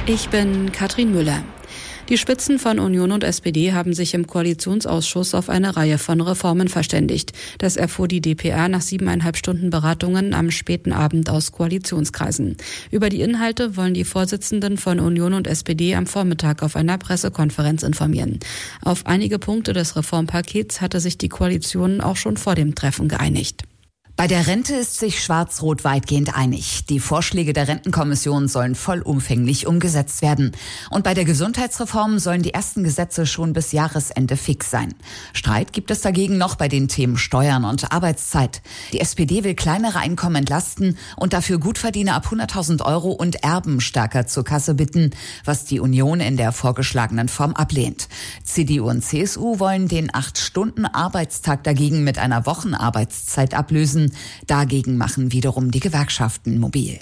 Ich bin Katrin Müller. Die Spitzen von Union und SPD haben sich im Koalitionsausschuss auf eine Reihe von Reformen verständigt. Das erfuhr die dpa nach 7,5 Stunden Beratungen am späten Abend aus Koalitionskreisen. Über die Inhalte wollen die Vorsitzenden von Union und SPD am Vormittag auf einer Pressekonferenz informieren. Auf einige Punkte des Reformpakets hatte sich die Koalition auch schon vor dem Treffen geeinigt. Bei der Rente ist sich Schwarz-Rot weitgehend einig. Die Vorschläge der Rentenkommission sollen vollumfänglich umgesetzt werden. Und bei der Gesundheitsreform sollen die ersten Gesetze schon bis Jahresende fix sein. Streit gibt es dagegen noch bei den Themen Steuern und Arbeitszeit. Die SPD will kleinere Einkommen entlasten und dafür Gutverdiener ab 100.000 € und Erben stärker zur Kasse bitten, was die Union in der vorgeschlagenen Form ablehnt. CDU und CSU wollen den 8-Stunden-Arbeitstag dagegen mit einer Wochenarbeitszeit ablösen. Dagegen machen wiederum die Gewerkschaften mobil.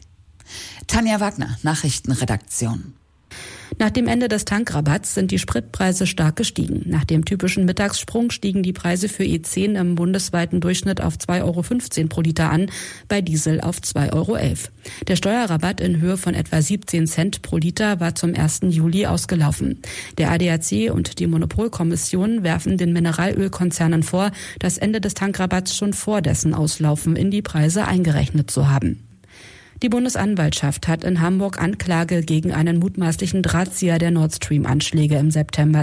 Tanja Wagner, Nachrichtenredaktion. Nach dem Ende des Tankrabatts sind die Spritpreise stark gestiegen. Nach dem typischen Mittagssprung stiegen die Preise für E10 im bundesweiten Durchschnitt auf 2,15 € pro Liter an, bei Diesel auf 2,11 €. Der Steuerrabatt in Höhe von etwa 17 Cent pro Liter war zum 1. Juli ausgelaufen. Der ADAC und die Monopolkommission werfen den Mineralölkonzernen vor, das Ende des Tankrabatts schon vor dessen Auslaufen in die Preise eingerechnet zu haben. Die Bundesanwaltschaft hat in Hamburg Anklage gegen einen mutmaßlichen Drahtzieher der Nord Stream-Anschläge im September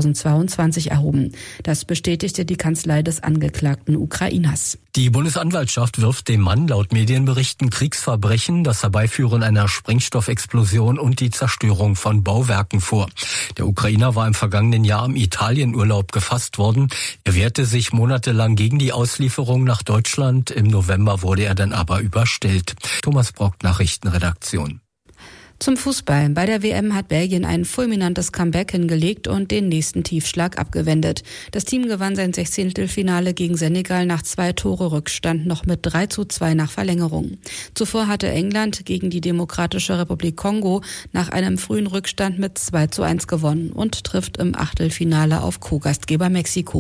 2022 erhoben. Das bestätigte die Kanzlei des angeklagten Ukrainers. Die Bundesanwaltschaft wirft dem Mann laut Medienberichten Kriegsverbrechen, das Herbeiführen einer Sprengstoffexplosion und die Zerstörung von Bauwerken vor. Der Ukrainer war im vergangenen Jahr im Italienurlaub gefasst worden. Er wehrte sich monatelang gegen die Auslieferung nach Deutschland. Im November wurde er dann aber überstellt. Thomas Brock, Nachrichtenredaktion. Zum Fußball. Bei der WM hat Belgien ein fulminantes Comeback hingelegt und den nächsten Tiefschlag abgewendet. Das Team gewann sein 16. gegen Senegal nach 2 Tore Rückstand noch mit 3:2 nach Verlängerung. Zuvor hatte England gegen die Demokratische Republik Kongo nach einem frühen Rückstand mit 2:1 gewonnen und trifft im Achtelfinale auf Co-Gastgeber Mexiko.